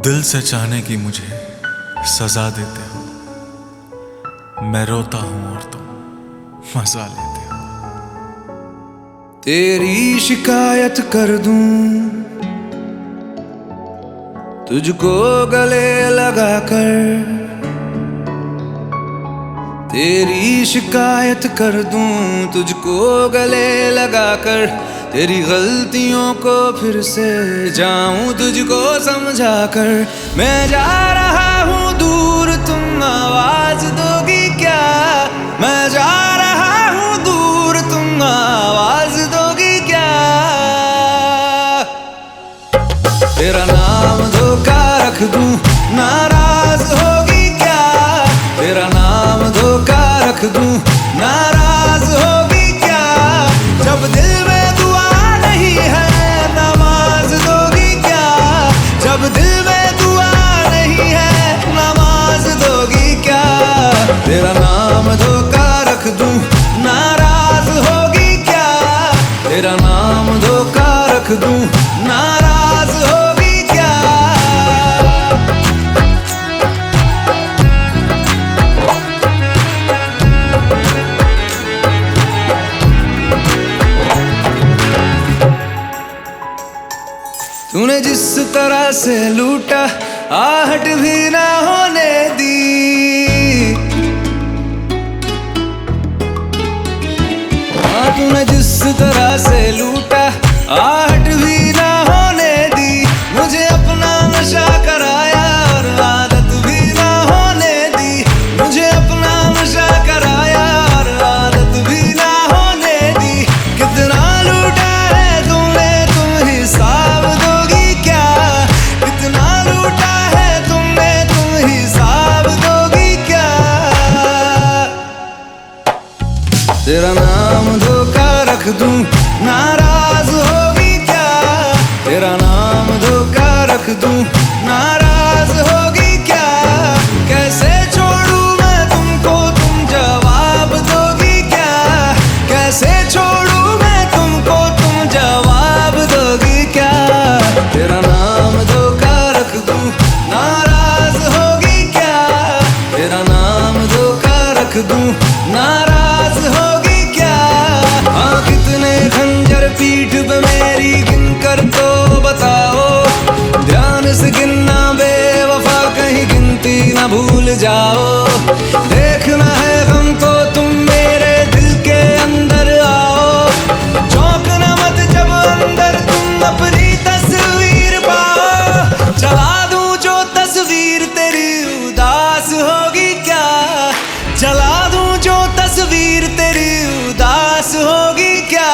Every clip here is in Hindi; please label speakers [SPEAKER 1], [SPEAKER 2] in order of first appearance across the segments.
[SPEAKER 1] दिल से चाहने की मुझे सजा देते हो। मैं रोता हूं और तुम मजा लेते हो।
[SPEAKER 2] तेरी शिकायत कर दूं तुझको गले लगाकर, तेरी शिकायत कर दूं तुझको गले लगाकर, तेरी गलतियों को फिर से जाऊं तुझको समझाकर। मैं जा रहा हूं दूर, तुम आवाज दोगी क्या? मैं जा रहा हूं दूर, तुम आवाज दोगी क्या? तेरा नाम धोखा रख दूं, नाराज होगी क्या? तेरा नाम धोखा रख दूं, नाराज होगी क्या? जब दिल में दुआ नहीं है, नमाज दोगी क्या? जब दिल में दुआ नहीं है, नमाज दोगी क्या? तेरा नाम धोखा रख दूं, नाराज होगी क्या? तेरा नाम धोखा रख दूं, नाराज होगी क्या? तूने जिस तरह से लूटा, आहट भी ना होने दी। हाँ, तूने जिस तरह से लूटा, आहट भी ना होने दी। मुझे अपना नशा कराया और आदत भी ना होने दी। मुझे अपना नशा कराया और आदत भी ना होने दी। कितना लूटा है तुमने, तुम हिसाब दोगी क्या? कितना लूटा है तुमने, तुम हिसाब दोगी क्या? तेरा नाम धोखा रख दूं, नाराज होगी क्या? तेरा नाम धोखा रख दूं, नाराज होगी क्या? कैसे छोड़ूं मैं तुमको, तुम जवाब दोगी क्या? कैसे छोड़ूं मैं तुमको, तुम जवाब दोगी क्या? तेरा नाम धोखा रख दूं, नाराज होगी क्या? तेरा नाम धोखा रख दूं, नाराज होगी क्या? हाँ, कितने खंजर पीठ पे मेरी गिन कर तो बताओ। ध्यान से गिनना बेवफा, कहीं गिनती ना भूल जाओ। देखना है हमको, तुम मेरे दिल के अंदर आओ। चौंकना मत जब अंदर तुम अपनी तस्वीर पाओ। जला दूं जो तस्वीर तेरी, उदास होगी क्या? जला दूं जो तस्वीर तेरी, उदास होगी क्या?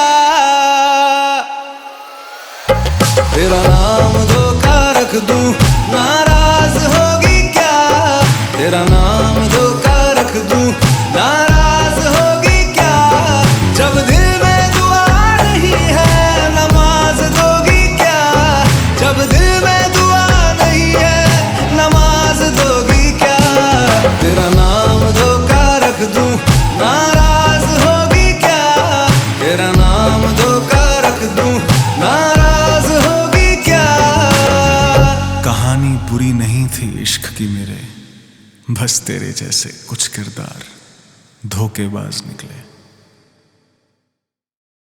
[SPEAKER 2] तेरा नाम धोखा रख दूं, नाराज होगी क्या? तेरा नाम धोखा रख दूं, नाराज होगी क्या? जब दिल में दुआ नहीं है, नमाज दोगी क्या? जब दिल में दुआ नहीं है, नमाज दोगी क्या? तेरा नाम धोखा रख दूं, नाराज होगी क्या? तेरा नाम धोखा रख दूं, नाराज होगी क्या?
[SPEAKER 1] कहानी बुरी नहीं थी इश्क की मेरे, बस तेरे जैसे कुछ किरदार धोखेबाज निकले।